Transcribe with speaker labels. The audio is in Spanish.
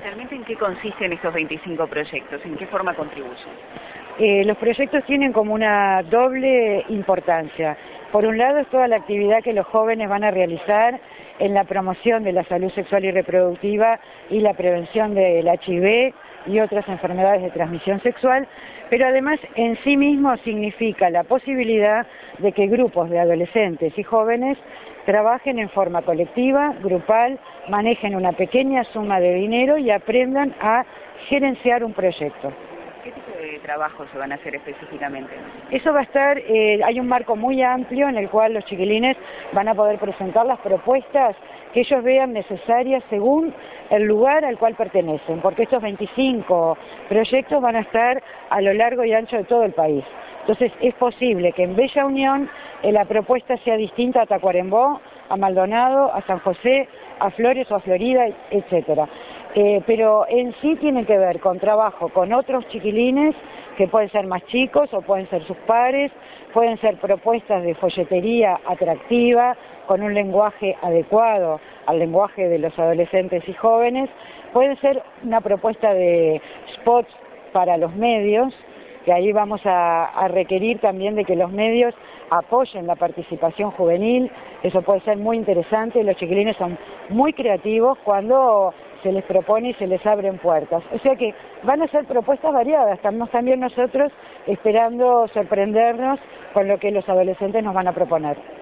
Speaker 1: Fundamentalmente, ¿en qué consisten estos 25 proyectos? ¿En qué forma contribuyen?
Speaker 2: Los proyectos tienen como una doble importancia. Por un lado es toda la actividad que los jóvenes van a realizar en la promoción de la salud sexual y reproductiva y la prevención del HIV y otras enfermedades de transmisión sexual, pero además en sí mismo significa la posibilidad de que grupos de adolescentes y jóvenes trabajen en forma colectiva, grupal, manejen una pequeña suma de dinero y aprendan a gerenciar un proyecto.
Speaker 1: ¿Qué tipo de trabajo se van a hacer específicamente?
Speaker 2: Eso va a estar, hay un marco muy amplio en el cual los chiquilines van a poder presentar las propuestas que ellos vean necesarias según el lugar al cual pertenecen, porque estos 25 proyectos van a estar a lo largo y ancho de todo el país. Entonces es posible que en Bella Unión la propuesta sea distinta a Tacuarembó, a Maldonado, a San José, a Flores o a Florida, etcétera. Pero en sí tienen que ver con trabajo con otros chiquilines que pueden ser más chicos o pueden ser sus pares, pueden ser propuestas de folletería atractiva, con un lenguaje adecuado al lenguaje de los adolescentes y jóvenes, pueden ser una propuesta de spots para los medios, que ahí vamos a requerir también de que los medios apoyen la participación juvenil, eso puede ser muy interesante, los chiquilines son muy creativos cuando se les propone y se les abren puertas. O sea que van a ser propuestas variadas, estamos también nosotros esperando sorprendernos con lo que los adolescentes nos van a proponer.